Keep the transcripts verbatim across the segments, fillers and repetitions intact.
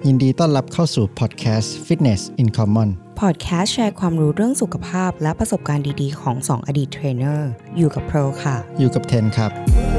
ยินดีต้อนรับเข้าสู่พอดแคสต์ Fitness in Common พอดแคสต์แชร์ความรู้เรื่องสุขภาพและประสบการณ์ดีๆของสองอดีตเทรนเนอร์อยู่กับโปรค่ะอยู่กับเทนครับ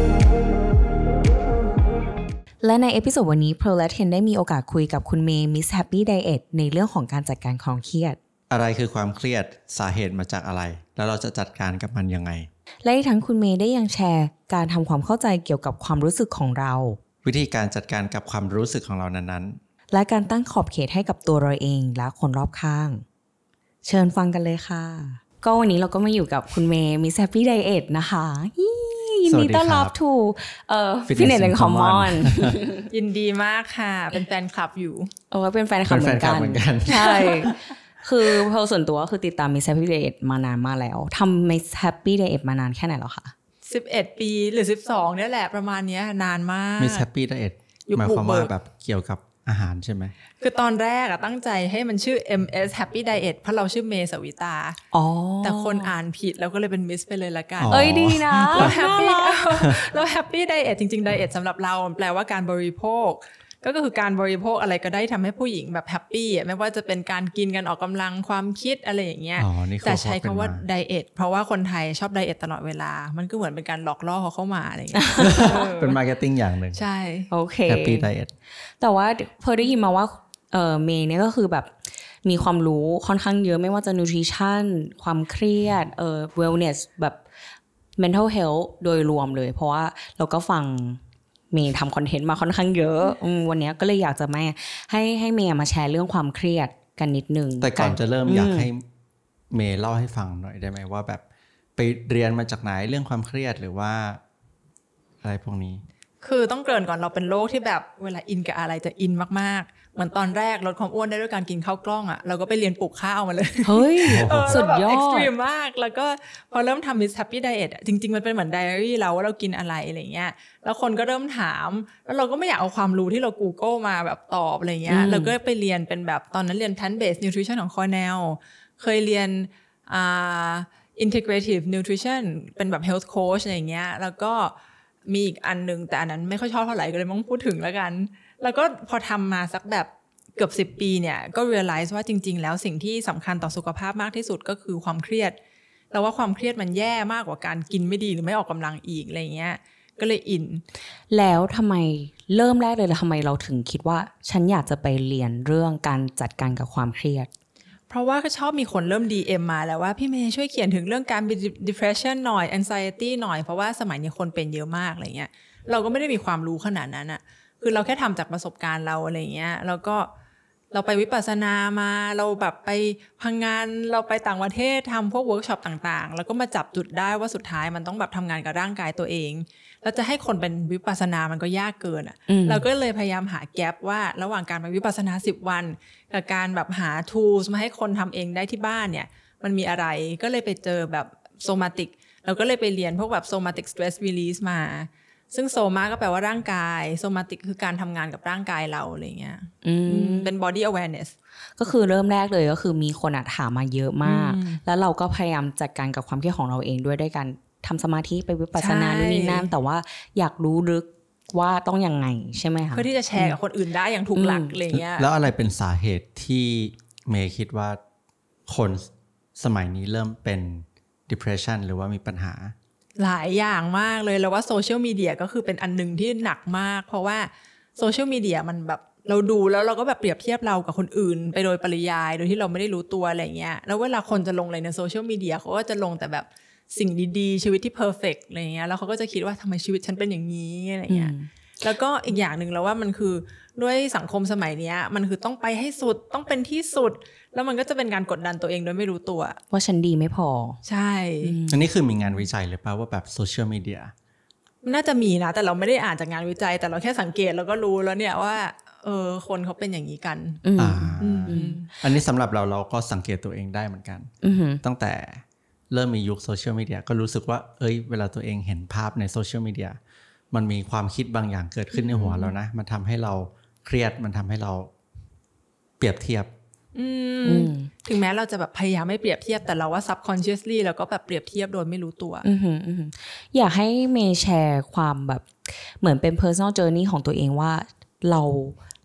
และในเอพิโซดวันนี้โปรและเทนได้มีโอกาสคุยกับคุณเมย์ Miss Happy Diet ในเรื่องของการจัดการความเครียดอะไรคือความเครียดสาเหตุมาจากอะไรแล้วเราจะจัดการกับมันยังไงและอีกทั้งคุณเมย์ได้ยังแชร์การทำความเข้าใจเกี่ยวกับความรู้สึกของเราวิธีการจัดการกับความรู้สึกของเรานั้นๆและการตั้งขอบเขตให้กับตัวเราเองและคนรอบข้างเชิญฟังกันเลยค่ะก็วันนี้เราก็มาอยู่กับคุณเมย์ Miss Happy Diet นะคะยินดีต้อนรับทูเอ่อ Fitness in Common ยินดีมากค่ะเป็นแฟนคลับอยู่เออเป็นแฟนคลับเหมือนกันใช่คือเพราะส่วนตัวก็คือติดตาม Miss Happy Diet มานานมากแล้วทำ Miss Happy Diet มานานแค่ไหนแล้วคะสิบเอ็ดปีหรือสิบสองเนี่ยแหละประมาณนี้นานมาก Miss Happy Diet หมายความว่าแบบเกี่ยวกับอาหารใช่ไหมคือตอนแรกอะตั้งใจให้มันชื่อ เอ็ม เอส Happy Diet เพราะเราชื่อเมย์สวิตาอ๋อแต่คนอ่านผิดแล้วก็เลยเป็น Miss ไปเลยละกันเอ้ยดีนะเรา Happy เรา Happy Diet จริงๆ Diet สำหรับเราแปลว่าการบริโภคก็คือการบริโภคอะไรก็ได้ทำให้ผู้หญิงแบบแฮปปี้ไม่ว่าจะเป็นการกินกันออกกำลังความคิดอะไรอย่างเงี้ยแต่ใช้คำว่าไดเอทเพราะว่าคนไทยชอบไดเอทตลอดเวลามันก็เหมือนเป็นการหลอกล่อเขาเข้ามาอะไรอย่างเงี้ยเป็นมาร์เก็ตติ้งอย่างหนึ่งใช่โอเค Happy Diet แต่ว่าพอได้ยินมาว่าเอ่อเมย์เนี่ยก็คือแบบมีความรู้ค่อนข้างเยอะไม่ว่าจะ nutrition ความเครียดเอ่อ wellness แบบ mental health โดยรวมเลยเพราะว่าเราก็ฟังเมย์ทำคอนเทนต์มาค่อนข้างเยอะวันนี้ก็เลยอยากจะมาให้ให้เมย์มาแชร์เรื่องความเครียดกันนิดนึงแต่ก่อนจะเริ่มอยากให้เมย์เล่าให้ฟังหน่อยได้ไหมว่าแบบไปเรียนมาจากไหนเรื่องความเครียดหรือว่าอะไรพวกนี้คือต้องเกริ่นก่อนเราเป็นโรคที่แบบเวลาอินกับอะไรจะอินมากๆเหมือนตอนแรกลดความอ้วนได้ด้วยการกินข้าวกล้องอ่ะเราก็ไปเรียนปลูกข้าวมาเลยเฮ้ยสุดยอดเอ็กซ์ตรีมมากแล้วก็พอเริ่มทำ Miss Happy Diet จริงๆมันเป็นเหมือนไดอารี่เราว่าเรากินอะไรอะไรเงี้ยแล้วคนก็เริ่มถามแล้วเราก็ไม่อยากเอาความรู้ที่เรา Google มาแบบตอบอะไรเงี้ยเราก็ไปเรียนเป็นแบบตอนนั้นเรียน Plant Based Nutrition ของ Cornell เคยเรียนอ่า Integrative Nutrition เป็นแบบ Health Coach อะไรเงี้ยแล้วก็มีอีกอันนึงแต่อันนั้นไม่ค่อยชอบเท่าไหร่ก็เลยไม่ต้องพูดถึงแล้วกันแล้วก็พอทำมาสักแบบเกือบสิบปีเนี่ยก็ realize ว่าจริงๆแล้วสิ่งที่สำคัญต่อสุขภาพมากที่สุดก็คือความเครียดแล้วว่าความเครียดมันแย่มากกว่าการกินไม่ดีหรือไม่ออกกำลังอีกอะไรเงี้ยก็เลยอินแล้วทำไมเริ่มแรกเลยแล้วทำไมเราถึงคิดว่าฉันอยากจะไปเรียนเรื่องการจัดการกับความเครียดเพราะว่าก็ชอบมีคนเริ่ม ดี เอ็ม มาแล้วว่าพี่เมย์ช่วยเขียนถึงเรื่องการ depression หน่อย anxiety หน่อยเพราะว่าสมัยนี้คนเป็นเยอะมากอะไรเงี้ยเราก็ไม่ได้มีความรู้ขนาดนั้นอะคือเราแค่ทำจากประสบการณ์เราอะไรเงี้ยแล้วก็เราไปวิปัสสนามาเราแบบไปพังงานเราไปต่างประเทศทำพวกเวิร์กช็อปต่างๆแล้วก็มาจับจุดได้ว่าสุดท้ายมันต้องแบบทำงานกับร่างกายตัวเองแล้วจะให้คนเป็นวิปัสสนามันก็ยากเกินอ่ะเราก็เลยพยายามหาแกปว่าระหว่างการไปวิปัสสนาสิบวันกับการแบบหา tools มาให้คนทำเองได้ที่บ้านเนี่ยมันมีอะไรก็เลยไปเจอแบบ somatic เราก็เลยไปเรียนพวกแบบ somatic stress release มาซึ่งโซมาก็แปลว่าร่างกายโซมาติกคือการทำงานกับร่างกายเราอะไรเงี้ยเป็น body awareness ก็คือเริ่มแรกเลยก็คือมีคนถามมาเยอะมากแล้วเราก็พยายามจัดการกับความเครียดของเราเองด้วยด้วยการทำสมาธิไปวิปัสสนานู่นนี่นั่นแต่ว่าอยากรู้ลึกว่าต้องยังไงใช่ไหมคะเพื่อที่จะแชร์กับคนอื่นได้อย่างถูกหลักอะไรเงี้ยแล้วอะไรเป็นสาเหตุที่เมย์คิดว่าคนสมัยนี้เริ่มเป็น depression หรือว่ามีปัญหาหลายอย่างมากเลยแล้วว่าโซเชียลมีเดียก็คือเป็นอันนึงที่หนักมากเพราะว่าโซเชียลมีเดียมันแบบเราดูแล้วเราก็แบบเปรียบเทียบเรากับคนอื่นไปโดยปริยายโดยที่เราไม่ได้รู้ตัวอะไรเงี้ยแล้วเวลาคนจะลงอะไรในโซเชียลมีเดียเขาก็จะลงแต่แบบสิ่งดีๆชีวิตที่เพอร์เฟกต์อะไรเงี้ยแล้วเขาก็จะคิดว่าทำไมชีวิตฉันเป็นอย่างนี้อะไรเงี้ยแล้วก็อีกอย่างนึงแล้วว่ามันคือด้วยสังคมสมัยนี้มันคือต้องไปให้สุดต้องเป็นที่สุดแล้วมันก็จะเป็นการกดดันตัวเองโดยไม่รู้ตัวว่าฉันดีไม่พอใช่อันนี้คือมีงานวิจัยหรือเปล่าว่าแบบโซเชียลมีเดียน่าจะมีนะแต่เราไม่ได้อ่านจากงานวิจัยแต่เราแค่สังเกตแล้วก็รู้แล้วเนี่ยว่าเออคนเขาเป็นอย่างนี้กันอ่าอันนี้สำหรับเราเราก็สังเกตตัวเองได้เหมือนกันตั้งแต่เริ่มมียุคโซเชียลมีเดียก็รู้สึกว่าเอ้ยเวลาตัวเองเห็นภาพในโซเชียลมีเดียมันมีความคิดบางอย่างเกิดขึ้นในหัวเรานะมันทำให้เราเครียดมันทำให้เราเปรียบเทียบถึงแม้เราจะแบบพยายามไม่เปรียบเทียบแต่เราว่า subconsciously เราก็แบบเปรียบเทียบโดยไม่รู้ตัวอยากให้เมย์แชร์ความแบบเหมือนเป็น personal journey ของตัวเองว่าเรา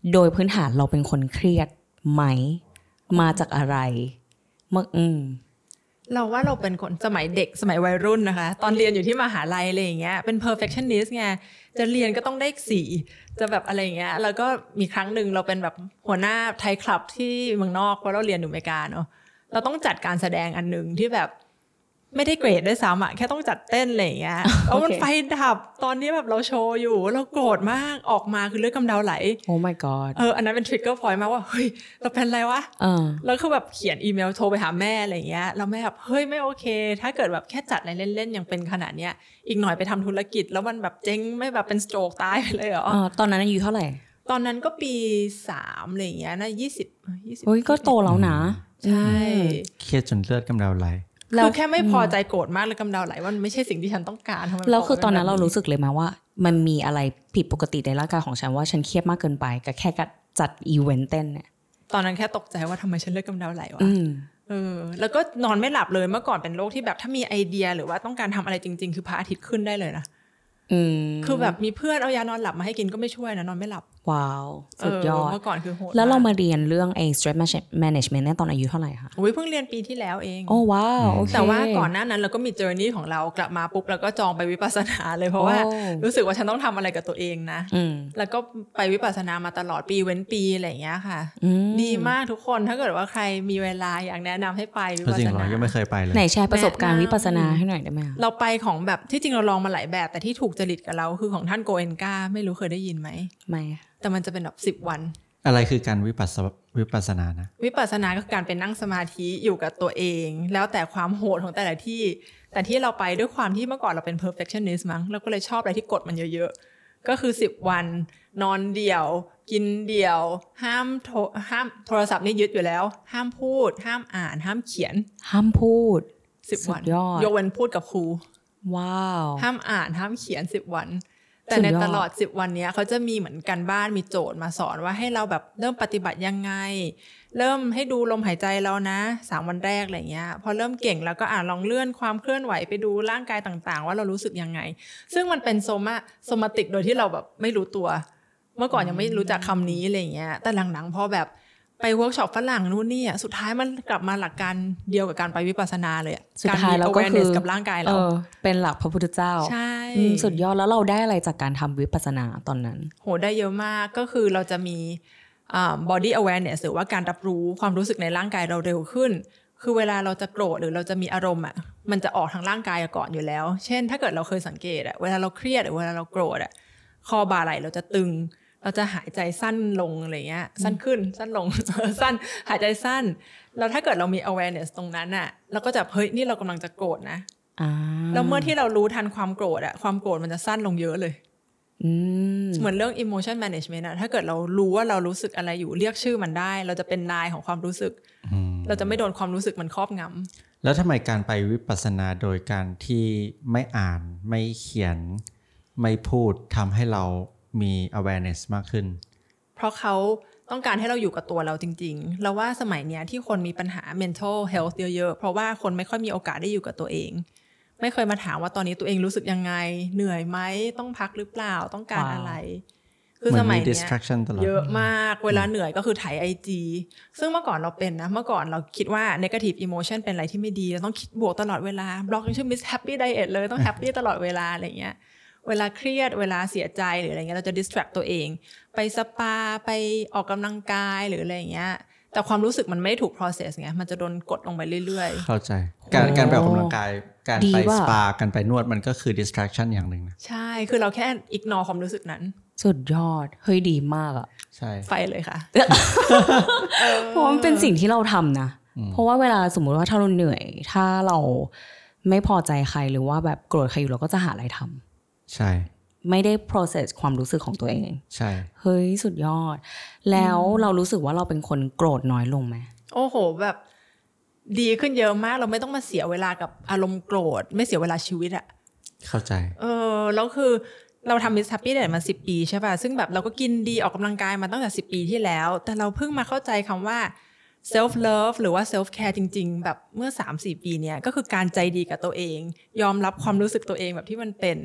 โดยพื้นฐานเราเป็นคนเครียดไหมมาจากอะไรเมื่ออืมเราว่าเราเป็นคนสมัยเด็กสมัยวัยรุ่นนะคะตอนเรียนอยู่ที่มหาลัยอะไรอย่างเงี้ยเป็น perfectionist ไงจะเรียนก็ต้องได้สี่จะแบบอะไรอย่างเงี้ยแล้วก็มีครั้งหนึ่งเราเป็นแบบหัวหน้าไทยคลับที่เมืองนอกเพราะเราเรียนอยู่อเมริกาเนาะเราต้องจัดการแสดงอันนึงที่แบบไม่ได้เกรดด้วยซ้ำอะแค่ต้องจัดเต้นอะไรอย่างเงี้ยแล้วมันไฟดับตอนนี้แบบเราโชว์อยู่เราโกรธมากออกมาคือเลือดกำเดาไหลโอ้ my god เอออันนั้นเป็น trigger point มากว่าเฮ้ยเราเป็นอะไรวะเออแล้วคือแบบเขียนอีเมลโทรไปหาแม่อะไรอย่างเงี้ยแล้วแม่แบบเฮ้ยไม่โอเคถ้าเกิดแบบแค่จัดอะไรเล่นๆยังเป็นขนาดเนี้ยอีกหน่อยไปทำธุรกิจแล้วมันแบบเจ๊งไม่แบบเป็นสโตรกตายไปเลยเหรออ๋อตอนนั้นอายุเท่าไหร่ตอนนั้นก็ปีสามอะไรอย่างเงี้ยนะยี่สิบยี่สิบเฮ้ยก็โตแล้วนะใช่เครียดจนเลือดกำเดาไหลคือแค่ไม่พอใจโกรธมากเลยกำเดาไหลว่ามันไม่ใช่สิ่งที่ฉันต้องการแล้วคือตอนนั้นเรารู้สึกเลยมั้ยว่ามันมีอะไรผิดปกติในร่างกายของฉันว่าฉันเครียดมากเกินไปกับแค่จัดอีเวนต์เต้นเนี่ยตอนนั้นแค่ตกใจว่าทำไมฉันเลือดกำเดาไหลวะเออแล้วก็นอนไม่หลับเลยเมื่อก่อนเป็นโรคที่แบบถ้ามีไอเดียหรือว่าต้องการทำอะไรจริงๆคือพระอาทิตย์ขึ้นได้เลยนะคือแบบมีเพื่อนเอายานอนหลับมาให้กินก็ไม่ช่วยนะนอนไม่หลับว้าวสุดยอดเมื่อก่อนคือโหดแล้วเรามาเรียนเรื่องไอ้ stress management เนี่ยตอนอายุเท่าไหร่คะโอ้ยเพิ่งเรียนปีที่แล้วเองโอ้ว้าวโอเคแต่ว่าก่อนหน้านั้นเราก็มี journey ของเรากลับมาปุ๊บแล้วก็จองไปวิปัสสนาเลยเพราะว่ารู้สึกว่าฉันต้องทำอะไรกับตัวเองนะแล้วก็ไปวิปัสสนามาตลอดปีเว้นปีอะไรอย่างเงี้ยค่ะดีมากทุกคนถ้าเกิดว่าใครมีเวลาอยากแนะนำให้ไปวิปัสสนายังไม่เคยไปเลยไหนแชร์ประสบการณ์วิปัสสนาให้หน่อยได้ไหมเราไปของแบบที่จริงเราลองมาหลายแบบแต่ที่ถูกจริตกับเราคือของท่านโกเอนกาไม่รู้เคยได้ยินไหมไม่แต่มันจะเป็นแบบสิบวันอะไรคือการวิปัสสวิปัสสนานะวิปัสสนาก็คือการเป็นนั่งสมาธิอยู่กับตัวเองแล้วแต่ความโหดของแต่ละที่แต่ที่เราไปด้วยความที่เมื่อก่อนเราเป็น perfectionist มั้งเราก็เลยชอบอะไรที่กดมันเยอะๆก็คือสิบวันนอนเดี่ยวกินเดี่ยวห้ามโทรห้ามโทรศัพท์นี่ยึดอยู่แล้วห้ามพูดห้ามอ่านห้ามเขียนห้ามพูดสิบวันยกเว้นพูดกับครูว้าวห้ามอ่านห้ามเขียนสิบวันแต่ในตลอดสิบวันนี้เขาจะมีเหมือนกันบ้านมีโจทย์มาสอนว่าให้เราแบบเริ่มปฏิบัติยังไงเริ่มให้ดูลมหายใจเรานะสามวันแรกอะไรเงี้ยพอเริ่มเก่งแล้วก็อ่านลองเลื่อนความเคลื่อนไหวไปดูร่างกายต่างๆว่าเรารู้สึกยังไงซึ่งมันเป็นโซมาโซมาติกโดยที่เราแบบไม่รู้ตัวเมื่อก่อนยังไม่รู้จักคำนี้อะไรเงี้ยแต่หลังๆพอแบบไปเวิร์กช็อปฝรั่งนู่นนี่อ่ะสุดท้ายมันกลับมาหลักการเดียวกับการไปวิปัสสนาเลยสุดท้ายเราก็คือกับร่างกายเราเป็นหลักพระพุทธเจ้าใช่สุดยอดแล้วเราได้อะไรจากการทำวิปัสสนาตอนนั้นโหได้เยอะมากก็คือเราจะมีอ่า body awareness หรือว่าการรับรู้ความรู้สึกในร่างกายเราเร็วขึ้นคือเวลาเราจะโกรธหรือเราจะมีอารมณ์อ่ะมันจะออกทางร่างกายก่อนอยู่แล้วเช่นถ้าเกิดเราเคยสังเกตอ่ะเวลาเราเครียดหรือเวลาเราโกรธอ่ะคอบ่าไหล่เราจะตึงเราจะหายใจสั้นลงอะไรเงี้ยสั้นขึ้นสั้นลง สั้นหายใจสั้นแล้วถ้าเกิดเรามี awareness ตรงนั้นน่ะเราก็จะเฮ้ยนี่เรากำลังจะโกรธนะแล้วเมื่อที่เรารู้ทันความโกรธอะความโกรธมันจะสั้นลงเยอะเลยเหมือนเรื่อง emotion management อะถ้าเกิดเรารู้ว่าเรารู้สึกอะไรอยู่เรียกชื่อมันได้เราจะเป็นนายของความรู้สึกเราจะไม่โดนความรู้สึกมันครอบงำแล้วทำไมการไปวิปัสสนาโดยการที่ไม่อ่านไม่เขียนไม่พูดทำให้เรามี awareness มากขึ้นเพราะเขาต้องการให้เราอยู่กับตัวเราจริงๆเราว่าสมัยเนี้ยที่คนมีปัญหา mental health เยอะๆเพราะว่าคนไม่ค่อยมีโอกาสได้อยู่กับตัวเองไม่เคยมาถามว่าตอนนี้ตัวเองรู้สึกยังไงเหนื่อยไหมต้องพักหรือเปล่าต้องการอะไรคือสมัยเนี้ยเยอะมากเวลาเหนื่อยก็คือถ่าย ไอ จี ซึ่งเมื่อก่อนเราเป็นนะเมื่อก่อนเราคิดว่า negative emotion เป็นอะไรที่ไม่ดีเราต้องคิดบวกตลอดเวลาบล็อกชื่อ miss happy diet เลยต้อง happy ตลอดเวลาอะไรเงี้ยเวลาเครียดเวลาเสียใจหรืออะไรเงี้ยเราจะ distract ตัวเองไปสปาไปออกกำลังกายหรืออะไรเงี้ยแต่ความรู้สึกมันไม่ได้ถูก process ไงมันจะโดนกดลงไปเรื่อยๆเข้าใจการการไปออกกำลังกายการไปสปาการไปนวดมันก็คือ distraction อย่างหนึ่งนะใช่คือเราแค่ ignore ความรู้สึกนั้นสุดยอดเฮ้ยดีมากอ่ะใช่ไฟเลยค่ะเพราะมันเป็นสิ่งที่เราทำนะเพราะว่าเวลาสมมุติว่าถ้าเราเหนื่อยถ้าเราไม่พอใจใครหรือว่าแบบโกรธใครอยู่เราก็จะหาอะไรทำใช่ไม่ได้ process ความรู้สึกของตัวเองใช่เฮ้ยสุดยอดแล้วเรารู้สึกว่าเราเป็นคนโกรธน้อยลงไหมโอ้โหแบบดีขึ้นเยอะมากเราไม่ต้องมาเสียเวลากับอารมณ์โกรธไม่เสียเวลาชีวิตอะเข้าใจเออแล้วคือเราทำ Miss Happy Diet มาสิบปีใช่ป่ะซึ่งแบบเราก็กินดีออกกำลังกายมาตั้งแต่สิบปีที่แล้วแต่เราเพิ่งมาเข้าใจคำว่า self love หรือว่า self care จริงๆแบบเมื่อ สามถึงสี่ ปีเนี้ยก็คือการใจดีกับตัวเองยอมรับความรู้สึกตัวเองแบบที่มันเป็น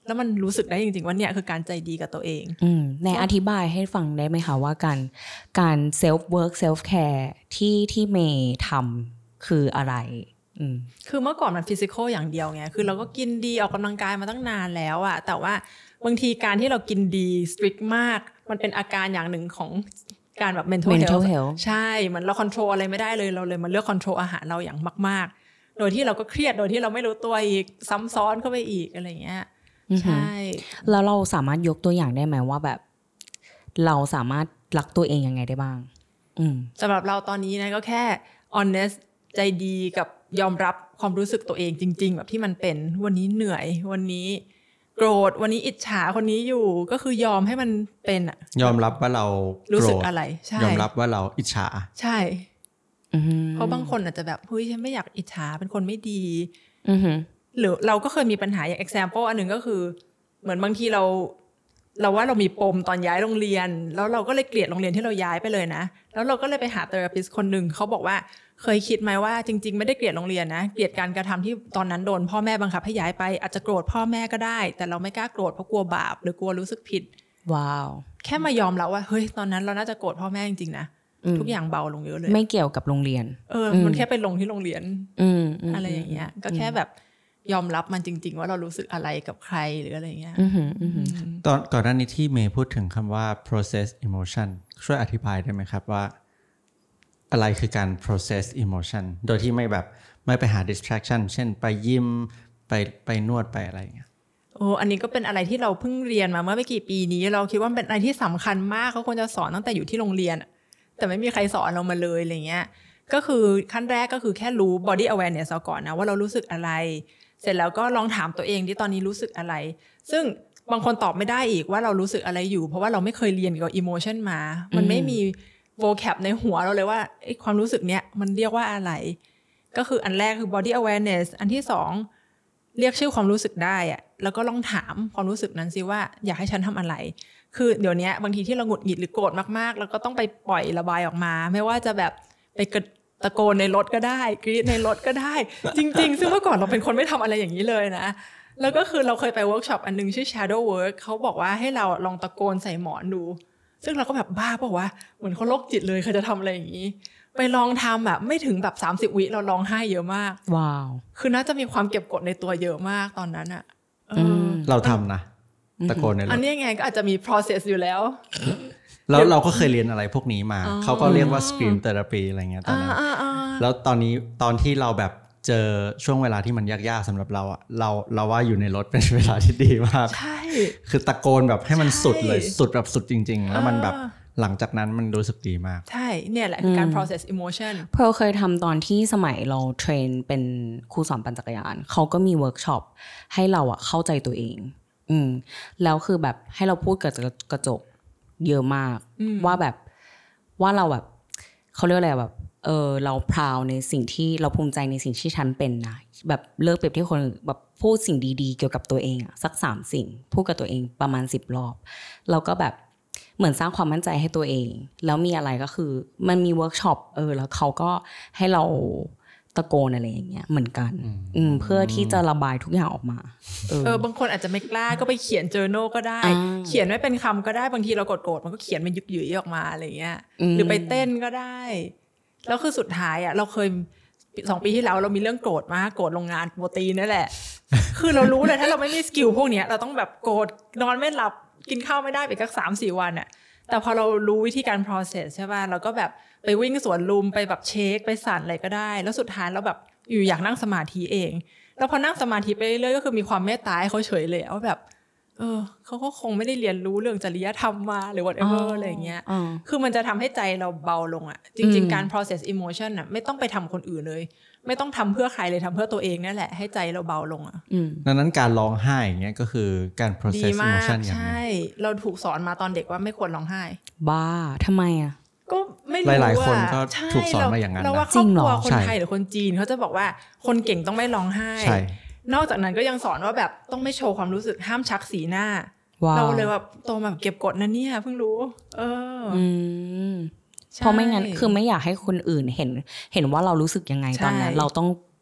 แล้วมันรู้สึกได้จริงๆว่าเนี่ยคือการใจดีกับตัวเองอืมในอธิบายให้ฟังได้ไหมคะว่าการการเซลฟ์เวิร์กเซลฟ์แคร์ที่ที่เมย์ทำคืออะไรอืมคือเมื่อก่อนมันฟิสิกอลอย่างเดียวไงคือเราก็กินดีออกกำลังกายมาตั้งนานแล้วอะแต่ว่าบางทีการที่เรากินดีสตริกมากมันเป็นอาการอย่างหนึ่งของการแบบ mental, mental health, health ใช่เหมือนเราคอนโทรลอะไรไม่ได้เลยเราเลยมาเลือกคอนโทรลอาหารเราอย่างมากๆโดยที่เราก็เครียดโดยที่เราไม่รู้ตัวอีกซ้ำซ้อนเข้าไปอีกอะไรเงี้ยใช่แล้วเราสามารถยกตัวอย่างได้ไหมว่าแบบเราสามารถรักตัวเองยังไงได้บ้างอืมสำหรับเราตอนนี้นะก็แค่ honest ใจดีกับยอมรับความรู้สึกตัวเองจริงๆแบบที่มันเป็นวันนี้เหนื่อยวันนี้โกรธวันนี้อิจฉาคนนี้อยู่ก็คือยอมให้มันเป็นอะยอมรับว่าเรารู้สึกอะไรใช่ยอมรับว่าเราอิจฉาใช่เพราะบางคนอาจจะแบบเฮ้ยฉันไม่อยากอิจฉาเป็นคนไม่ดีหรือเราก็เคยมีปัญหาอย่าง example อันหนึ่งก็คือเหมือนบางทีเราเราว่าเรามีปมตอนย้ายโรงเรียนแล้วเราก็เลยเกลียดโรงเรียนที่เราย้ายไปเลยนะแล้วเราก็เลยไปหาเทอราปิสต์คนหนึ่งเขาบอกว่าเคยคิดไหมว่าจริงๆไม่ได้เกลียดโรงเรียนนะเกลียดการกระทำที่ตอนนั้นโดนพ่อแม่บังคับให้ย้ายไปอาจจะโกรธพ่อแม่ก็ได้แต่เราไม่กล้าโกรธเพราะกลัวบาปหรือกลัวรู้สึกผิดว้าวแค่มายอมรับว่าเฮ้ยตอนนั้นเราน่าจะโกรธพ่อแม่จริงๆนะทุกอย่างเบาลงเยอะเลยไม่เกี่ยวกับโรงเรียนเออมันแค่ไปลงที่โรงเรียนอะไรอย่างเงี้ยก็แค่แบบยอมรับมันจริงๆว่าเรารู้สึกอะไรกับใครหรืออะไรเงี้ยตอนก่อนหน้านี้ที่เมย์พูดถึงคำว่า process emotion ช่วยอธิบายได้ไหมครับว่าอะไรคือการ process emotion โดยที่ไม่แบบไม่ไปหา distraction เช่นไปยิมไปไปนวดไปอะไรอย่างเงี้ยโอ้อันนี้ก็เป็นอะไรที่เราเพิ่งเรียนมาเมื่อไม่กี่ปีนี้เราคิดว่าเป็นอะไรที่สำคัญมากเขาควรจะสอนตั้งแต่อยู่ที่โรงเรียนแต่ไม่มีใครสอนเรามาเลยอะไรเงี้ยก็คือขั้นแรกก็คือแค่รู้ body awareness เอาก่อนนะว่าเรารู้สึกอะไรเสร็จแล้วก็ลองถามตัวเองที่ตอนนี้รู้สึกอะไรซึ่งบางคนตอบไม่ได้อีกว่าเรารู้สึกอะไรอยู่เพราะว่าเราไม่เคยเรียนเกี่ยวกับ emotion มามันไม่มีvocab ในหัวเราเลยว่าไอ้ความรู้สึกเนี้ยมันเรียกว่าอะไรก็คืออันแรกคือ body awareness อันที่สองเรียกชื่อความรู้สึกได้อะแล้วก็ลองถามความรู้สึกนั้นสิว่าอยากให้ฉันทำอะไรคือเดี๋ยวนี้บางทีที่เราหงุดหงิดหรือโกรธมากๆแล้วก็ต้องไปปล่อยระบายออกมาไม่ว่าจะแบบไปตะโกนในรถก็ได้กรี๊ดในรถก็ได้จริงๆซึ่งเมื่อก่อนเราเป็นคนไม่ทำอะไรอย่างนี้เลยนะแล้วก็คือเราเคยไปเวิร์กช็อปอันนึงชื่อ shadow work เขาบอกว่าให้เราลองตะโกนใส่หมอนดูซึ่งเราก็แบบบ้าเปล่าวะเหมือนคนโรคจิตเลยเขาจะทำอะไรอย่างนี้ไปลองทำแบบไม่ถึงแบบสามสิบวิเราร้องไห้เยอะมากว้าวคือน่าจะมีความเก็บกดในตัวเยอะมากตอนนั้นอะเออเราทำนะตะโกนในรถอันนี้ไงก็อาจจะมี process อยู่แล้วแล้วเราก็เคยเรียนอะไรพวกนี้มาเขาก็เรียกว่า scream therapy อะไรเงี้ยตอนนั้นแล้วตอนนี้ตอนที่เราแบบเจอช่วงเวลาที่มันยากๆสำหรับเราอ่ะเราเราว่าอยู่ในรถเป็นเวลาที่ดีมากใช่คือตะโกนแบบให้มันสุดเลยสุดแบบสุดจริงๆแล้วมันแบบหลังจากนั้นมันรู้สึกดีมากใช่เนี่ยแหละคือการ process emotion เพร์ลเคยทำตอนที่สมัยเราเทรนเป็นครูสอนปั่นจักรยานเขาก็มีเวิร์กช็อปให้เราอ่ะเข้าใจตัวเองอืมแล้วคือแบบให้เราพูดกับกระจกเยอะมากว่าแบบว่าเราแบบเขาเรียกอะไรแบบเออเราพราวในสิ่งที่เราภูมิใจในสิ่งที่ฉันเป็นนะแบบเลิกเปรียบเทียบคนแบบพูดสิ่งดีๆเกี่ยวกับตัวเองอะสักสามสิ่งพูดกับตัวเองประมาณสิบรอบเราก็แบบเหมือนสร้างความมั่นใจให้ตัวเองแล้วมีอะไรก็คือมันมีเวิร์กช็อปเออแล้วเขาก็ให้เราตะโกนอะไรอย่างเงี้ยเหมือนกันอืมเพื่อที่จะระบายทุกอย่างออกมาเออ เออบางคนอาจจะไม่กล้าก็ไปเขียน journal ก็ได้เขียนไม่เป็นคำก็ได้บางทีเราโกรธๆมันก็เขียนมันยุกหยุยออกมาอะไรเงี้ยหรือไปเต้นก็ได้แล้วคือสุดท้ายอ่ะเราเคยสองปีที่แล้วเรามีเรื่องโกรธมากโกรธโรงงานโปรตีนนั่นแหละ คือเรารู้เลยถ้าเราไม่มีสกิลพวกเนี้ยเราต้องแบบโกรธนอนไม่หลับกินข้าวไม่ได้ไปสัก สามสี่ วันอ่ะแต่พอเรารู้วิธีการ process ใช่ป่ะเราก็แบบไปวิ่งสวนลุมไปแบบเช็คไปสั่นอะไรก็ได้แล้วสุดท้ายเราแบบอยู่อยากนั่งสมาธิเองแล้วพอนั่งสมาธิไปเรื่อยๆก็คือมีความเมตตาให้เขาเฉยเลยว่าแบบเออเขาก็คงไม่ได้เรียนรู้เรื่องจริยธรรมมาหรือ whatever อะไรอย่างเงี้ยคือมันจะทำให้ใจเราเบาลงอ่ะจริงๆการ process emotion อ่ะไม่ต้องไปทำคนอื่นเลยไม่ต้องทำเพื่อใครเลยทำเพื่อตัวเองนั่นแหละให้ใจเราเบาลงอ่ะดังนั้นการร้องไห้อย่างเงี้ยก็คือการ process emotion อย่างนึงใช่เราถูกสอนมาตอนเด็กว่าไม่ควรร้องไห้บ้าทำไมอ่ะก็ไม่รู้หลายๆคนก็ถูกสอนมาอย่างนั้นเราว่าครอบครัวคนไทยหรือคนจีนเขาจะบอกว่าคนเก่งต้องไม่ร้องไห้นอกจากนั้นก็ยังสอนว่าแบบต้องไม่โชว์ความรู้สึกห้ามชักสีหน้าเราเลยแบบโตมาแบบเก็บกดนะเนี่ยเพิ่งรู้เออเพราะไม่งั้นคือไม่อยากให้คนอื่นเห็นเห็นว่าเรารู้สึกยังไงตอนนั้นเราต้อง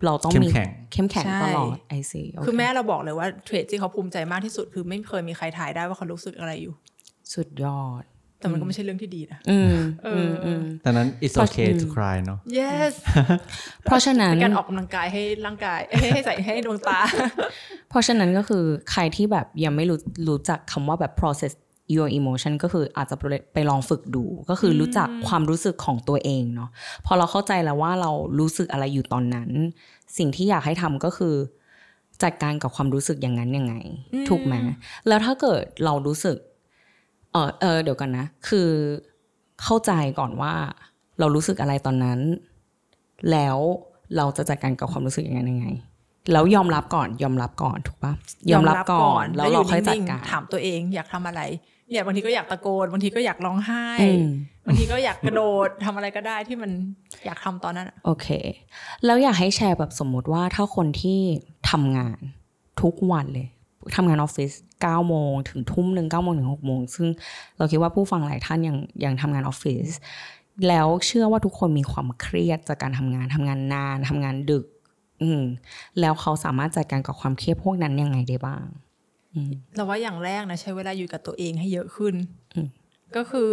เราต้องมีเข้มแข็งตลอดไอซีคือแม่เราบอกเลยว่าเทรดที่เขาภูมิใจมากที่สุดคือไม่เคยมีใครทายได้ว่าเขารู้สึกอะไรอยู่สุดยอดแต่มันก็ไม่ใช่เรื่องที่ดีนะอืมเออแต่นั้น it's okay to cry เนาะ yes เพราะฉะนั้นการออกกำลังกายให้ร่างกายให้ใส่ให้ดวงตาเพราะฉะนั้นก็คือใครที่แบบยังไม่รู้รู้จักคำว่าแบบ process your emotion ก็คืออาจจะไปลองฝึกดูก็คือรู้จักความรู้สึกของตัวเองเนาะพอเราเข้าใจแล้วว่าเรารู้สึกอะไรอยู่ตอนนั้นสิ่งที่อยากให้ทำก็คือจัดการกับความรู้สึกอย่างนั้นยังไงถูกไหมแล้วถ้าเกิดเรารู้สึกเออเออเดี๋ยวกันนะคือเข้าใจก่อนว่าเรารู้สึกอะไรตอนนั้นแล้วเราจะจัดการกับความรู้สึกอย่างนั้นยังไงแล้วยอมรับก่อนยอมรับก่อนถูกปะยอมรับก่อนแล้วเราค่อยจัดการถามตัวเองอยากทำอะไรเนี่ยบางทีก็อยากตะโกนบางทีก็อยากร้องไห้บางทีก็อยากกระโดดทำอะไรก็ได้ที่มันอยากทำตอนนั้นโอเคแล้วอยากให้แชร์แบบสมมติว่าถ้าคนที่ทำงานทุกวันเลยทำงานออฟฟิศเก้าโมงถึงทุ่มหนึ่งเก้าโมงถึงหกโมงซึ่งเราคิดว่าผู้ฟังหลายท่านยังยังทำงานออฟฟิศแล้วเชื่อว่าทุกคนมีความเครียดจากการทำงานทำงานนานทำงานดึกอืมแล้วเขาสามารถจัดการกับความเครียดพวกนั้นยังไงได้บ้างเราว่าอย่างแรกนะใช้เวลาอยู่กับตัวเองให้เยอะขึ้นก็คือ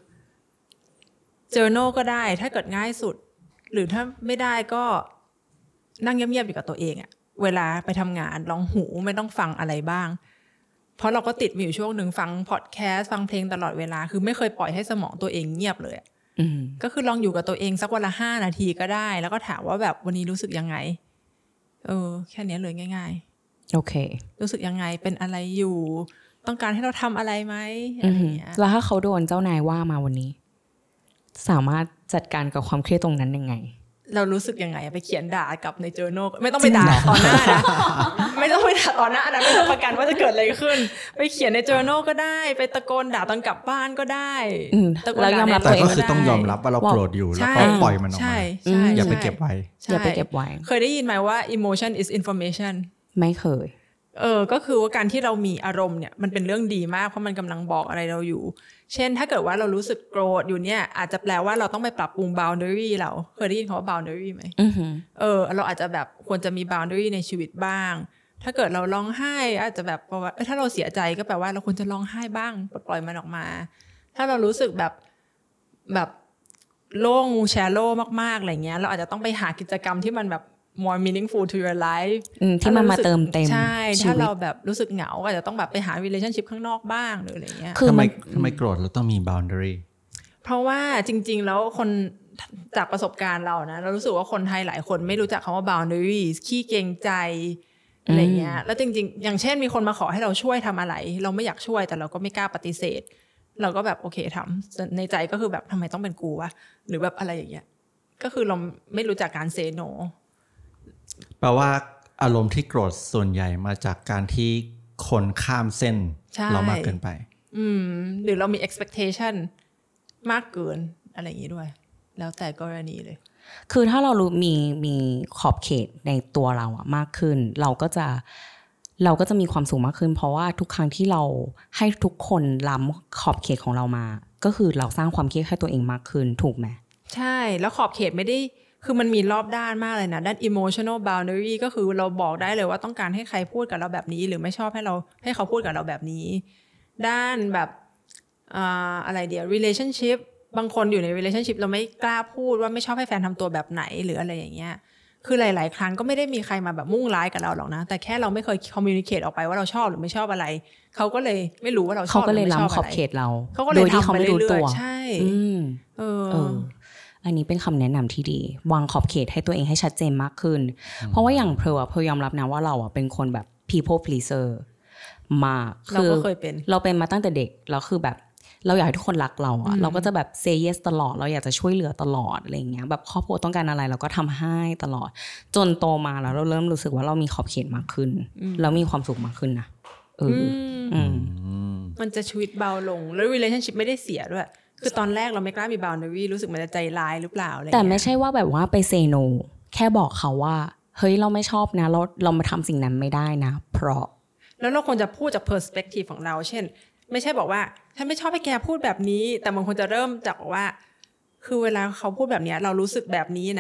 journal ก็ได้ถ้าเกิดง่ายสุดหรือถ้าไม่ได้ก็นั่งเงียบๆอยู่กับตัวเองอะเวลาไปทำงานลองหูไม่ต้องฟังอะไรบ้างเพราะเราก็ติดมีอยู่ช่วงหนึ่งฟังพอดแคสต์ฟังเพลงตลอดเวลาคือไม่เคยปล่อยให้สมองตัวเองเงียบเลยก็คือลองอยู่กับตัวเองสักวันละห้านาทีก็ได้แล้วก็ถามว่าแบบวันนี้รู้สึกยังไงเออแค่นี้เลยง่ายๆโอเครู้สึกยังไงเป็นอะไรอยู่ต้องการให้เราทำอะไรไหมอะไรอย่างเงี้ยแล้วถ้าเขาโดนเจ้านายว่ามาวันนี้สามารถจัดการกับความเครียดตรงนั้นยังไงเรารู้สึกยังไงไปเขียนด่ากับใน journal ไม่ต้องไปด่าตอนหน้านะไม่ต้องไปด่าตอนหน้านะไม่ต้องประกันว่าจะเกิดอะไรขึ้นไปเขียนใน journal ก็ได้ไปตะโกนด่าตอนกลับบ้านก็ได้ตะโกนด่าในแต่ก็คือต้องยอมรับว่าเราโกรธอยู่แล้วก็ปล่อยมันออกมาอย่าไปเก็บไว้อย่าไปเก็บไว้เคยได้ยินไหมว่า emotion is information ไม่เคยเออก็คือว่าการที่เรามีอารมณ์เนี่ยมันเป็นเรื่องดีมากเพราะมันกำลังบอกอะไรเราอยู่เช่นถ้าเกิดว่าเรารู้สึกโกรธอยู่เนี่ยอาจจะแปลว่าเราต้องไปปรับปรุง boundary เราเคยได้ยินคำว่า boundary ไหมเออเราอาจจะแบบควรจะมี boundary ในชีวิตบ้างถ้าเกิดเราร้องไห้อาจจะแบบแปลว่าเออถ้าเราเสียใจก็แปลว่าเราควรจะร้องไห้บ้างปล่อยมันออกมาถ้าเรารู้สึกแบบแบบโล่งแชโลมากๆอะไรเงี้ยเราอาจจะต้องไปหากิจกรรมที่มันแบบmore meaningful to your life ที่มันมาเติมเต็มใช่ถ้าเราแบบรู้สึกเหงาอาจจะต้องแบบไปหา relationship ข้างนอกบ้างหรืออะไรเงี้ยทำไมทำไมโกรธเราต้องมี boundary เพราะว่าจริงๆแล้วคนจากประสบการณ์เรานะเรารู้สึกว่าคนไทยหลายคนไม่รู้จักคำว่า boundaries ขี้เกรงใจอะไรเงี้ยแล้วจริงๆอย่างเช่นมีคนมาขอให้เราช่วยทำอะไรเราไม่อยากช่วยแต่เราก็ไม่กล้าปฏิเสธเราก็แบบโอเคทำในใจก็คือแบบทำไมต้องเป็นกูวะหรือแบบอะไรอย่างเงี้ยก็คือเราไม่รู้จักการ say no แปลว่าอารมณ์ที่โกรธส่วนใหญ่มาจากการที่คนข้ามเส้นเรามากเกินไปอืมหรือเรามี expectation มากเกินอะไรอย่างนี้ด้วยแล้วแต่กรณีเลยคือถ้าเรารู้มีมีขอบเขตในตัวเราอะมากขึ้นเราก็จะเราก็จะมีความสุขมากขึ้นเพราะว่าทุกครั้งที่เราให้ทุกคนล้ำขอบเขตของเรามาก็คือเราสร้างความเครียดให้ตัวเองมากขึ้นถูกไหมใช่แล้วขอบเขตไม่ได้คือมันมีรอบด้านมากเลยนะด้าน emotional boundary ก็คือเราบอกได้เลยว่าต้องการให้ใครพูดกับเราแบบนี้หรือไม่ชอบให้เราให้เขาพูดกับเราแบบนี้ด้านแบบอ่าอะไรเดียว relationship บางคนอยู่ใน relationship เราไม่กล้าพูดว่าไม่ชอบให้แฟนทำตัวแบบไหนหรืออะไรอย่างเงี้ยคือหลายๆครั้งก็ไม่ได้มีใครมาแบบมุ่งร้ายกับเราหรอกนะแต่แค่เราไม่เคย communicate ออกไปว่าเราชอบหรือไม่ชอบอะไรเขาก็เลยไม่รู้ว่าเราชอบหรือไม่ชอบอะไรเขาก็เลยล้ำขอบเขตเราโดยที่เขาไม่รู้ตัวใช่เอออันนี้เป็นคำแนะนำที่ดีวางขอบเขตให้ตัวเองให้ชัดเจนมากขึ้นเพราะว่าอย่างเพลอะเพลยอมรับนะว่าเราอะเป็นคนแบบ people pleaser มากเราก็เคยเป็นเราเป็นมาตั้งแต่เด็กแล้วคือแบบเราอยากให้ทุกคนรักเราอะเราก็จะแบบ say yes ตลอดเราอยากจะช่วยเหลือตลอดอะไรเงี้ยแบบครอบครัวต้องการอะไรเราก็ทำให้ตลอดจนโตมาแล้วเราเริ่มรู้สึกว่าเรามีขอบเขตมากขึ้นแล้วมีความสุขมากขึ้นนะเออมันจะชีวิตเบาลงแล้ว relationship ไม่ได้เสียด้วยคือตอนแรกเราไม่กล้ามี boundary รู้สึกมันจะใจร้ายหรือเปล่าอะไรแต่ไม่ใช่ว่าแบบว่าไป say no แค่บอกเขาว่าเฮ้ยเราไม่ชอบนะเราเรามาทำสิ่งนั้นไม่ได้นะเพราะแล้วเราควรจะพูดจาก perspective ของเราเช่นไม่ใช่บอกว่าฉันไม่ชอบให้แกพูดแบบนี้แต่บางคนจะเริ่มจากว่าคือเวลาเขาพูดแบบนี้เรารู้สึกแบบนี้นะ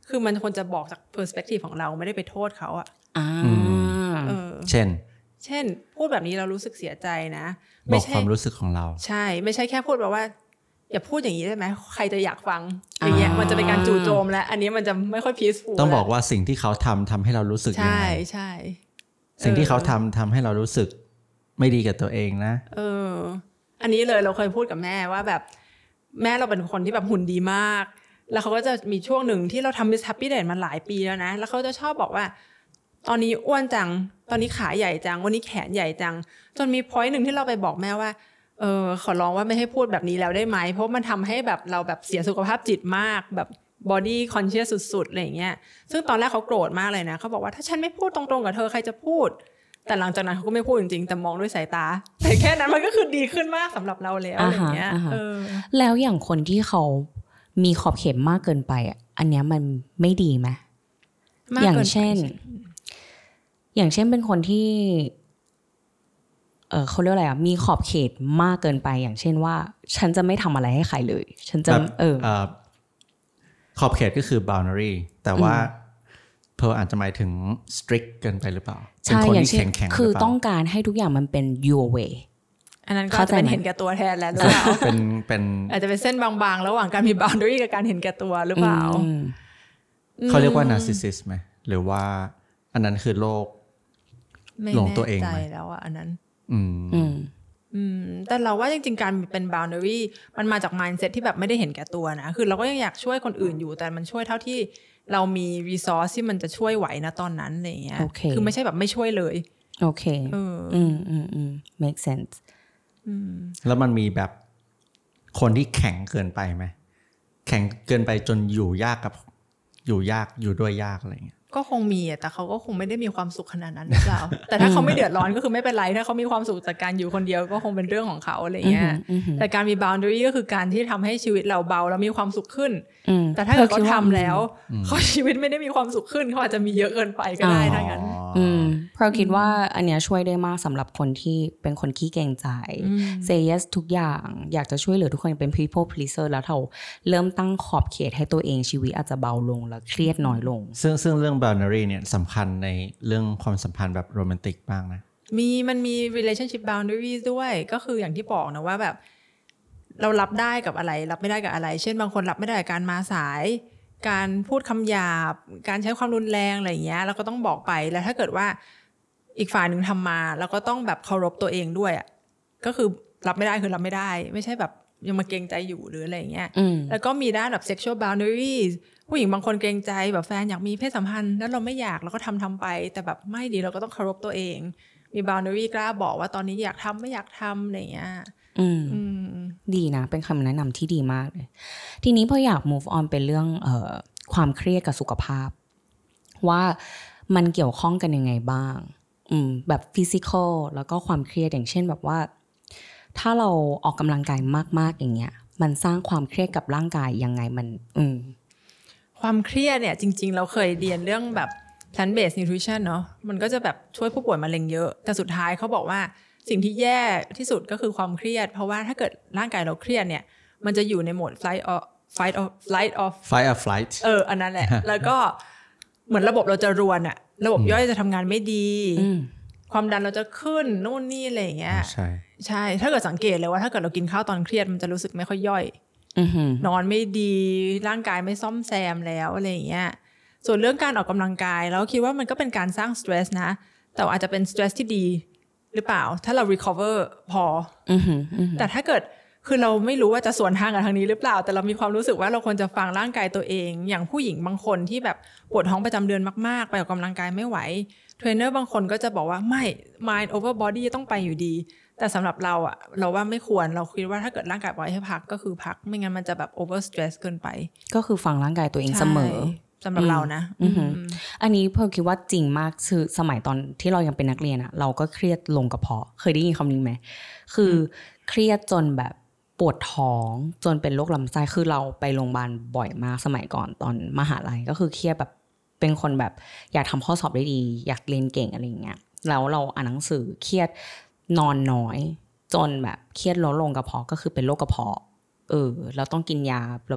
คือมันควรจะบอกจาก perspective ของเราไม่ได้ไปโทษเขาอะอ่าเออเช่นเช่นพูดแบบนี้เรารู้สึกเสียใจนะบอกความรู้สึกของเราใช่ไม่ใช่แค่พูดแบบว่าอย่าพูดอย่างนี้ได้ไหมใครจะอยากฟังอย่างเงี้ยมันจะเป็นการจู่โจมแล้วอันนี้มันจะไม่ค่อย peaceful ต้องบอกว่าสิ่งที่เขาทำทำให้เรารู้สึกยังไงใช่ใช่สิ่งที่เขาทำทำให้เรารู้สึกไม่ดีกับตัวเองนะเอออันนี้เลยเราเคยพูดกับแม่ว่าแบบแม่เราเป็นคนที่แบบหุ่นดีมากแล้วเขาก็จะมีช่วงหนึ่งที่เราทำ Miss Happy Date มาหลายปีแล้วนะแล้วเขาจะชอบบอกว่าตอนนี้อ้วนจังตอนนี้ขาใหญ่จังวันนี้แขนใหญ่จังจนมี point นึงที่เราไปบอกแม่ว่าเออขอร้องว่าไม่ให้พูดแบบนี้แล้วได้ไหมเพราะมันทำให้แบบเราแบบเสียสุขภาพจิตมากแบบ body conscious สุดๆอะไรอย่างเงี้ยซึ่งตอนแรกเขาโกรธมากเลยนะเขาบอกว่าถ้าฉันไม่พูดตรงๆกับเธอใครจะพูดแต่หลังจากนั้นเขาก็ไม่พูดจริงๆแต่มองด้วยสายตาแต่แค่นั้นมันก็คือดีขึ้นมากสำหรับเราแล้วอะไรอย่างเงี้ยเออแล้วอย่างคนที่เขามีขอบเขตมากเกินไปอ่ะอันเนี้ยมันไม่ดีไหมอย่างเช่นอย่างเช่นเป็นคนที่เออเขาเรียกอะไรอ่ะมีขอบเขตมากเกินไปอย่างเช่นว่าฉันจะไม่ทำอะไรให้ใครเลยฉันจะเออขอบเขตก็คือ boundary แต่ว่าเพออาจจะหมายถึง strict เกินไปหรือเปล่าเป็นคนที่แข็งแข็งคือต้องการให้ทุกอย่างมันเป็น your way อันนั้นก็จะเป็นเห็นแก่ตัวแทนแล้วหรือเปล่าเป็นเป็นอาจจะเป็นเส้นบางๆระหว่างการมี boundary กับการเห็นแก่ตัวหรือเปล่าเขาเรียกว่า narcissist ไหมหรือว่าอันนั้นคือโรคหลงตัวเองไหมไม่แน่ใจแล้วอ่ะอันนั้นอืมอืมแต่เราว่าจริงๆการเป็น boundary มันมาจาก mindset ที่แบบไม่ได้เห็นแก่ตัวนะคือเราก็ยังอยากช่วยคนอื่นอยู่แต่มันช่วยเท่าที่เรามี resource ที่มันจะช่วยไหวนะตอนนั้นอะไรอย่างเงี้ย okay. คือไม่ใช่แบบไม่ช่วยเลยโอเคเอออืมอืมอืม make sense อืมแล้วมันมีแบบคนที่แข็งเกินไปไหมแข็งเกินไปจนอยู่ยากกับอยู่ยากอยู่ด้วยยากอะไรเงี้ยก็คงมีแต่เขาก็คงไม่ได้มีความสุขขนาดนั้นหรือเปล่า แต่ถ้าเขาไม่เดือดร้อนก็คือไม่เป็นไรถ้าเขามีความสุขจากการอยู่คนเดียวก็คงเป็นเรื่องของเขาอะไรเงี้ยแต่การมี boundary ก็คือการที่ทำให้ชีวิตเราเบาแล้วมีความสุขขึ้นแต่ถ้าเกิดเขาทำแล้วเขาชีวิตไม่ได้มีความสุขขึ้นเขาอาจจะมีเยอะเกินไปก็ได้ถ้างั้นเพราะคิดว่าอันเนี้ยช่วยได้มากสำหรับคนที่เป็นคนขี้เกรงใจ say yes ทุกอย่างอยากจะช่วยเหลือทุกคนเป็น people pleaser แล้วเราเริ่มตั้งขอบเขตให้ตัวเองชีวิตอาจจะเบาลงแล้วเครียดน้อยลงซึ่งซึ่งเรื่อง boundary เนี่ยสำคัญในเรื่องความสัมพันธ์แบบโรแมนติกบ้างนะมีมันมี relationship boundaries ด้วยก็คืออย่างที่บอกนะว่าแบบเรารับได้กับอะไรรับไม่ได้กับอะไรเช่นบางคนรับไม่ได้กับการมาสายการพูดคำหยาบการใช้ความรุนแรงอะไรอย่างเงี้ยเราก็ต้องบอกไปแล้วถ้าเกิดว่าอีกฝ่ายหนึ่งทำมาเราก็ต้องแบบเคารพตัวเองด้วยอ่ะก็คือรับไม่ได้คือรับไม่ได้ไม่ใช่แบบยังมาเกรงใจอยู่หรืออะไรอย่างเงี้ยแล้วก็มีด้านแบบ sexual boundaries ผู้หญิงบางคนเกรงใจแบบแฟนอยากมีเพศสัมพันธ์แล้วเราไม่อยากเราก็ทำทำไปแต่แบบไม่ดีเราก็ต้องเคารพตัวเองมี boundary กล้าบอกว่าตอนนี้อยากทำไม่อยากทำอะไรอย่างเงี้ยอืมดีนะเป็นคำแนะนำที่ดีมากเลยทีนี้พออยาก move on เป็นเรื่องเอ่อความเครียดกับสุขภาพว่ามันเกี่ยวข้องกันยังไงบ้างอืมแบบ physical แล้วก็ความเครียดอย่างเช่นแบบว่าถ้าเราออกกำลังกายมากๆอย่างเงี้ยมันสร้างความเครียดกับร่างกายยังไงมันอืมความเครียดเนี่ยจริงๆเราเคยเรียนเรื่องแบบ plant based nutrition เนาะมันก็จะแบบช่วยผู้ป่วยมะเร็งเยอะแต่สุดท้ายเขาบอกว่าสิ่งที่แย่ที่สุดก็คือความเครียดเพราะว่าถ้าเกิดร่างกายเราเครียดเนี่ยมันจะอยู่ในโหมด flight or fight or flight of fight or flight เอออันนั้นแหละ แล้วก็เหมือนระบบเราจะรวนอะระบบย่อยจะทำงานไม่ดีความดันเราจะขึ้นนู่นนี่อะไรอย่างเงี้ยใช่ใช่ถ้าเกิดสังเกตเลยว่าถ้าเกิดเรากินข้าวตอนเครียดมันจะรู้สึกไม่ค่อยย่อยนอนไม่ดีร่างกายไม่ซ่อมแซมแล้วอะไรอย่างเงี้ยส่วนเรื่องการออกกำลังกายเราคิดว่ามันก็เป็นการสร้างสเตรสนะแต่อาจจะเป็นสเตรสที่ดีหรือเปล่าถ้าเรา recover พอแต่ถ้าเกิดคือเราไม่รู้ว่าจะสวนทางกับทางนี้หรือเปล่าแต่เรามีความรู้สึกว่าเราควรจะฟังร่างกายตัวเองอย่างผู้หญิงบางคนที่แบบปวดท้องประจำเดือนมากๆไปออกกำลังกายไม่ไหวเทรนเนอร์บางคนก็จะบอกว่าไม่ mind over body ต้องไปอยู่ดีแต่สำหรับเราอะเราว่าไม่ควรเราคิดว่าถ้าเกิดร่างกายปล่อยให้พักก็คือพักไม่งั้นมันจะแบบ over stress เกินไปก็คือฟังร่างกายตัวเองเสมอสำหรับเรานะอันนี้เพิ่งคิดว่าจริงมากคือสมัยตอนที่เรายังเป็นนักเรียนอะเราก็เครียดลงกระเพาะเคยได้ยินคำนี้ไหมคือเครียดจนแบบปวดท้องจนเป็นโรคลำไส้คือเราไปโรงพยาบาลบ่อยมากสมัยก่อนตอนมหาลัยก็คือเครียดแบบเป็นคนแบบอยากทำข้อสอบได้ดีอยากเรียนเก่งอะไรอย่างเงี้ยแล้วเราอ่านหนังสือเครียดนอนน้อยจนแบบเครียดลดลงกระเพาะก็คือเป็นโรคกระเพาะเออเราต้องกินยาแล้วแบบ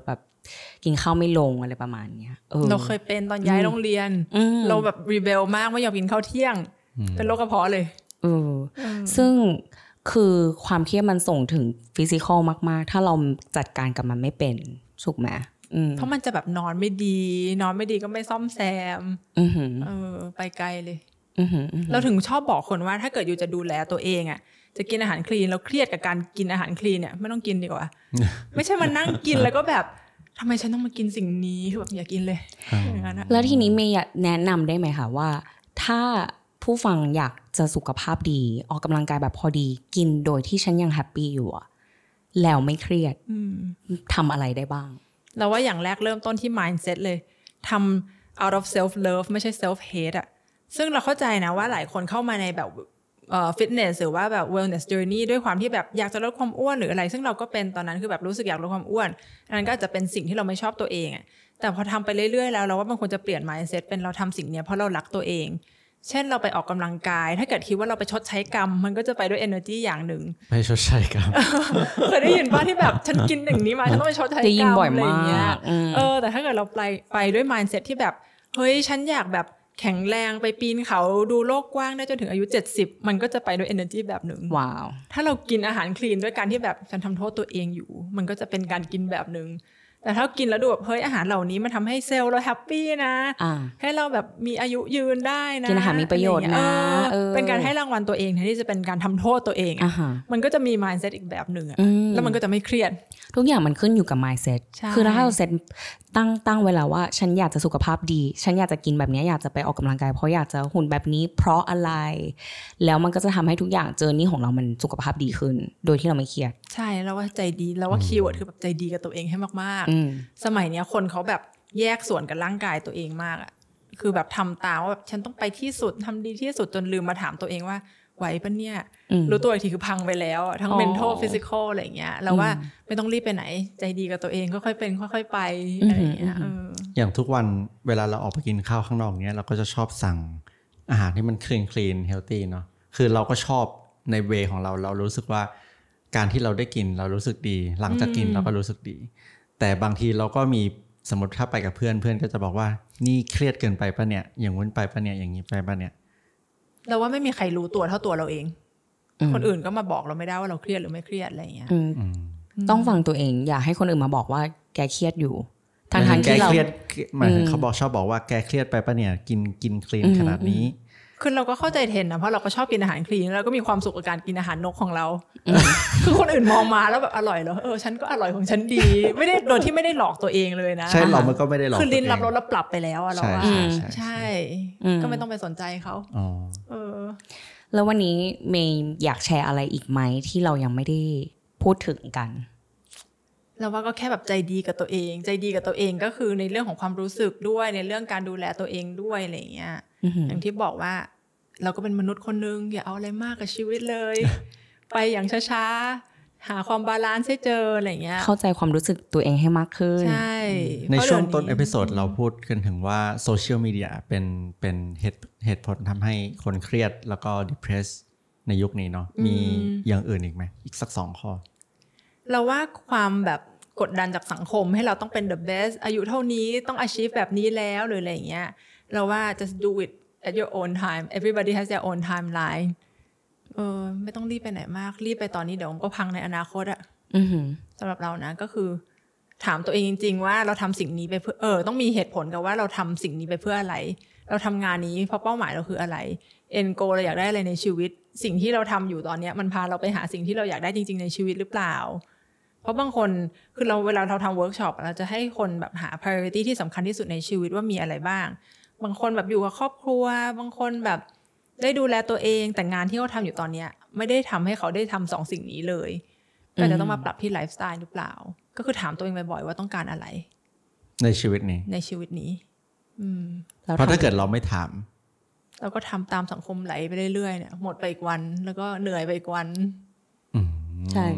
กินข้าวไม่ลงอะไรประมาณเนี้ยเออเราเคยเป็นตอนย้ายโรงเรียนเราแบบรีเบลมากไม่ยอมกินข้าวเที่ยงเป็นโรคกระเพาะเลยเออซึ่งคือความเครียดมันส่งถึงฟิสิกอลมากๆถ้าเราจัดการกับมันไม่เป็นถูกไหมเพราะมันจะแบบนอนไม่ดีนอนไม่ดีก็ไม่ซ่อมแซมเออไปไกลเลยเราถึงชอบบอกคนว่าถ้าเกิดอยู่จะดูแลตัวเองอ่ะจะกินอาหารคลีนแล้วเครียดกับการกินอาหารคลีนเนี่ยไม่ต้องกินดีกว่า ไม่ใช่มานั่งกินแล้วก็แบบทำไมฉันต้องมากินสิ่งนี้คือแบบอย่ากินเลยอย่างนั้นนะแล้วทีนี้เมย์แนะนำได้ไหมคะว่าถ้าผู้ฟังอยากจะสุขภาพดีออกกำลังกายแบบพอดีกินโดยที่ฉันยังแฮปปี้อยู่แล้วไม่เครียดทำอะไรได้บ้างเราว่าอย่างแรกเริ่มต้นที่ mindset เลยทำ out of self love ไม่ใช่ self hate อะซึ่งเราเข้าใจนะว่าหลายคนเข้ามาในแบบเอ่อ fitness หรือว่าแบบ wellness journey ด้วยความที่แบบอยากจะลดความอ้วนหรืออะไรซึ่งเราก็เป็นตอนนั้นคือแบบรู้สึกอยากลดความอ้วนอันนั้นก็อาจจะเป็นสิ่งที่เราไม่ชอบตัวเองอะแต่พอทำไปเรื่อยๆแล้วเราว่ามันควรจะเปลี่ยน mindset เป็นเราทำสิ่งนี้เพราะเรารักตัวเองเช่นเราไปออกกำลังกายถ้าเกิดคิดว่าเราไปชดใช้กรรมมันก็จะไปด้วย energy อย่างหนึ่งไปชดใช้กรรมเคยได้ยินป่ะที่แบบฉันกินอย่างนี้มาฉันต้องไปชดใช้กรรมอะไรอย่างเงี้ยเออแต่ถ้าเกิดเราไปไปด้วย mindset ที่แบบเฮ้ยฉันอยากแบบแข็งแรงไปปีนเขาดูโลกกว้างได้จนถึงอายุเจ็ดสิบมันก็จะไปด้วย energy แบบหนึ่งว้าวถ้าเรากินอาหารคลีนด้วยการที่แบบฉันทำโทษตัวเองอยู่มันก็จะเป็นการกินแบบนึงแต่ถ้ากินแล้วดูแบบเฮ้ยอาหารเหล่านี้มันทำให้เซลล์เราแฮปปี้นะให้เราแบบมีอายุยืนได้นะกินอาหารมีประโยชน์นะเออเป็นการให้รางวัลตัวเองแทนที่จะเป็นการทำโทษตัวเองอ่ะมันก็จะมี mindset อีกแบบหนึ่งอ่ะแล้วมันก็จะไม่เครียดทุกอย่างมันขึ้นอยู่กับ mindset คือถ้าเราเซตตั้งตั้งเวลาว่าฉันอยากจะสุขภาพดีฉันอยากจะกินแบบนี้อยากจะไปออกกำลังกายเพราะอยากจะหุ่นแบบนี้เพราะอะไรแล้วมันก็จะทำให้ทุกอย่างเจอร์นี่ของเรามันสุขภาพดีขึ้นโดยที่เราไม่เครียดใช่แล้วว่าใจดีแล้วว่าคีย์เวิร์ดคือแบบใจดีกับตัวเองให้มากๆสมัยนี้คนเขาแบบแยกส่วนกับร่างกายตัวเองมากอ่ะคือแบบทำตามว่าแบบฉันต้องไปที่สุดทำดีที่สุดจนลืมมาถามตัวเองว่าไหวปะเนี่ยรู้ตัวอีกทีคือพังไปแล้วทั้ง mental physical อะไรอย่างเงี้ยแล้วว่าไม่ต้องรีบไปไหนใจดีกับตัวเองค่อยๆเป็นค่อยๆไปอะไรอย่างเงี้ยอย่างทุกวันเวลาเราออกไปกินข้าวข้างนอกเนี้ยเราก็จะชอบสั่งอาหารที่มัน clean clean healthy เนาะคือเราก็ชอบในเวของเราเรารู้สึกว่าการที่เราได้กินเรารู้สึกดีหลังจากกินเราก็รู้สึกดีแต่บางทีเราก็มีสมมติถ้าไปกับเพื่อนเพื่อนก็จะบอกว่านี่เครียดเกินไปปะเนี่ยอย่างงู้นไปปะเนี่ยอย่างนี้ไปปะเนี่ยเราว่าไม่มีใครรู้ตัวเท่าตัวเราเองคนอื่นก็มาบอกเราไม่ได้ว่าเราเครียดหรือไม่เครียดอะไรอย่างเงี้ยต้องฟังตัวเองอย่าให้คนอื่นมาบอกว่าแกเครียดอยู่ทางทางที่เราเครียดหมายถึงเขาบอกชอบบอกว่าแกเครียดไปปะเนี่ยกินกินคลีนขนาดนี้คือเราก็เข้าใจเทรนนะเพราะเราก็ชอบกินอาหารคลีนแล้วก็มีความสุขกับการกินอาหารนกของเราคือคนอื่นมองมาแล้วแบบอร่อยเหรอเออฉันก็อร่อยของฉันดีไม่ได้โดยที่ไม่ได้หลอกตัวเองเลยนะใช่เรามันก็ไม่ได้หลอกคือลิ้นรับรสแล้วปรับไปแล้วอะเราว่าใช่ก็ไม่ต้องไปสนใจเขาเออแล้ววันนี้เมย์อยากแชร์อะไรอีกไหมที่เรายังไม่ได้พูดถึงกันเราว่าก็แค่แบบใจดีกับตัวเองใจดีกับตัวเองก็คือในเรื่องของความรู้สึกด้วยในเรื่องการดูแลตัวเองด้วยอะไรอย่างเงี้ยอย่างที่บอกว่าเราก็เป็นมนุษย์คนนึงอย่าเอาอะไรมากกับชีวิตเลย ไปอย่างช้าๆหาความบาลานซ์ให้เจออะไรอย่างเงี้ยเข้าใจความรู้สึกตัวเองให้มากขึ้นใช่ในช่วงต้นเอพิโซดเราพูดกันถึงว่าโซเชียลมีเดียเป็นเป็นเหตุเหตุผลทำให้คนเครียดแล้วก็ depress ในยุคนี้เนาะมีอย่างอื่นอีกไหมอีกสักสองข้อเราว่าความแบบกดดันจากสังคมให้เราต้องเป็น the best อายุเท่านี้ต้อง achieve แบบนี้แล้วหรืออะไรอย่างเงี้ยเราว่า just do it at your own time everybody has their own timeline เออไม่ต้องรีบไปไหนมากรีบไปตอนนี้เดี๋ยวมันก็พังในอนาคตอะสำหรับเรานะก็คือถามตัวเองจริงๆว่าเราทำสิ่งนี้ไปเพื่อเออต้องมีเหตุผลกับว่าเราทำสิ่งนี้ไปเพื่ออะไรเราทำงานนี้เพราะเป้าหมายเราคืออะไร end goal เราอยากได้อะไรในชีวิตสิ่งที่เราทำอยู่ตอนนี้มันพาเราไปหาสิ่งที่เราอยากได้จริงๆในชีวิตหรือเปล่าเพราะบางคนคือเราเวลาเราทำเวิร์กช็อปเราจะให้คนแบบหา priority ที่สำคัญที่สุดในชีวิตว่ามีอะไรบ้างบางคนแบบอยู่กับครอบครัวบางคนแบบได้ดูแลตัวเองแต่งานที่เขาทำอยู่ตอนนี้ไม่ได้ทำให้เขาได้ทำสองสิ่งนี้เลยก็จะต้องมาปรับที่ไลฟ์สไตล์หรือเปล่าก็คือถามตัวเองบ่อยๆว่าต้องการอะไรในชีวิตนี้ในชีวิตนี้เพราะถ้าเกิดเราไม่ถามเราก็ทำตามสังคมไหลไปเรื่อยๆเนี่ยหมดไปอีกวันแล้วก็เหนื่อยไปอีกวันใช่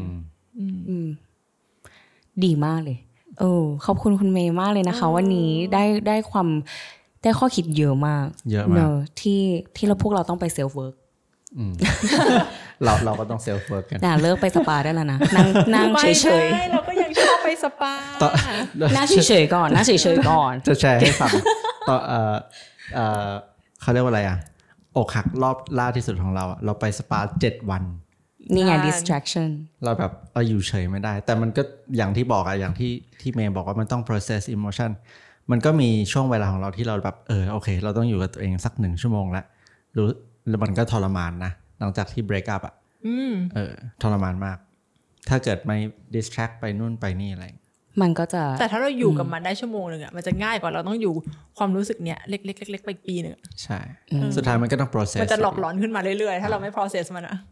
ดีมากเลยเออขอบคุณคุณเมย์มากเลยนะคะวันนี้ได้ได้ความได้ข้อคิดเยอะมากเยอะมากที่ที่เราพวกเราต้องไปเซลฟ์เวิร์กเราเราก็ต้องเซลฟ์เวิร์กกันน่ะเลิกไปสปาได้แล้วนะนั่งนั่งเฉยๆเราก็ยังชอบไปสปาหน้าเฉยๆก่อนหน้าเฉยๆก่อนจะแชร์ให้ฟังต่อเออเออเขาเรียกว่าอะไรอ่ะอกหักรอบล่าที่สุดของเราอ่ะเราไปสปาเจ็ดวันนี่ไง distraction เราแบบเราอยู่เฉยไม่ได้แต่มันก็อย่างที่บอกอะอย่างที่ที่เมย์บอกว่ามันต้อง process emotion มันก็มีช่วงเวลาของเราที่เราแบบเออโอเคเราต้องอยู่กับตัวเองสักหนึ่งชั่วโมงแล้วรู้แล้วมันก็ทรมานนะหลังจากที่ break up อ่ะเออทรมานมากถ้าเกิดไม่ distract ไปนู่นไปนี่อะไรมันก็จะแต่ถ้าเราอยู่กับมันได้ชั่วโมงนึงอ่ะมันจะง่ายกว่าเราต้องอยู่ความรู้สึกเนี้ยเล็กๆเล็กๆไปปีนึงใช่สุดท้ายมันก็ต้อง process มันจะหลอกหลอนขึ้นมาเรื่อยๆถ้าเราไม่ process มันอ่ะ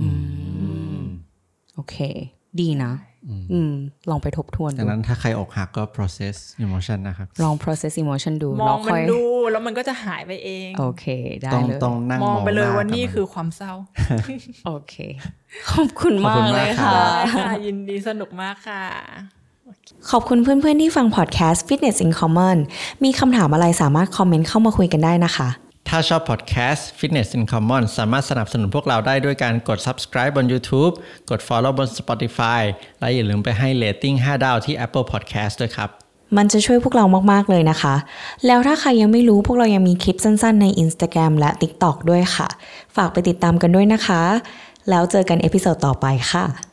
โอเคดีนะอืมลองไปทบทวนดังนั้นถ้าใครอกหักก็ process emotion นะครับลอง process emotion ดูมองมันดูแล้วมันก็จะหายไปเองโอเคได้เลยต้องนั่งมองไปเลยว่านี่คือความเศร้าโอเคขอบคุณมากเลยค่ะยินดีสนุกมากค่ะขอบคุณเพื่อนๆที่ฟังพอดแคสต์ Fitness in Common มีคำถามอะไรสามารถคอมเมนต์เข้ามาคุยกันได้นะคะถ้าชอบพอดแคสต์ Fitness in Common สามารถสนับสนุนพวกเราได้ด้วยการกด Subscribe บน YouTube กด Follow บน Spotify และอย่าลืมไปให้ Rating ห้าดาวที่ Apple Podcast ด้วยครับมันจะช่วยพวกเรามากๆเลยนะคะแล้วถ้าใครยังไม่รู้พวกเรายังมีคลิปสั้นๆใน Instagram และ TikTok ด้วยค่ะฝากไปติดตามกันด้วยนะคะแล้วเจอกันเอพิโซดต่อไปค่ะ